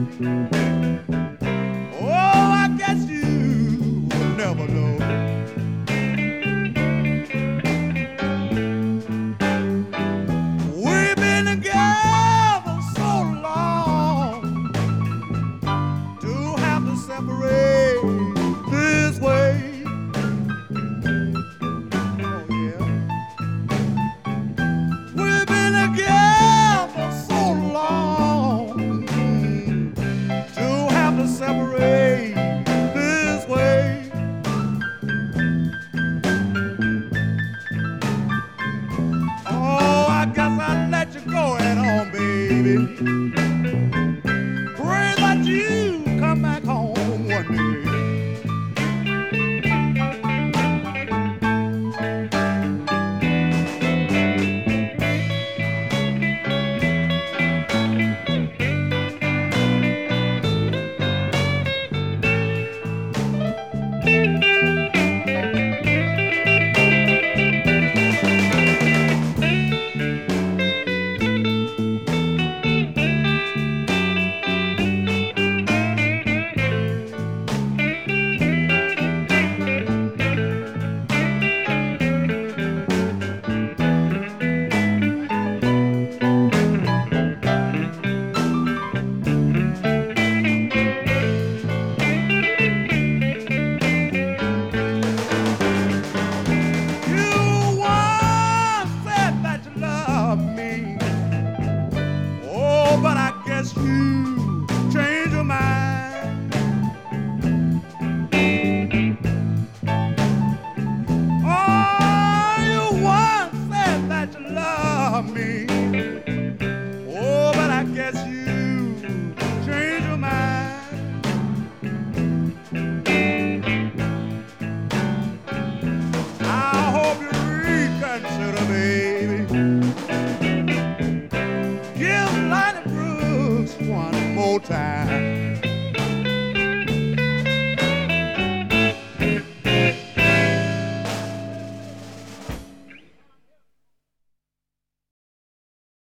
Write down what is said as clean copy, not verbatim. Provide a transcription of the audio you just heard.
Oh, I guess you will never know. We've been together so long to have to separate this way. Oh, yeah. We've been together so long to have to separate this way. Oh, I guess I'll let you go at home, baby. Pray that you come back home one day. But I guess you changed your mind. Oh, you once said that you love me. Oh, but I guess you changed your mind. I hope you reconsider, baby. Give Lonnie Brooks one more time.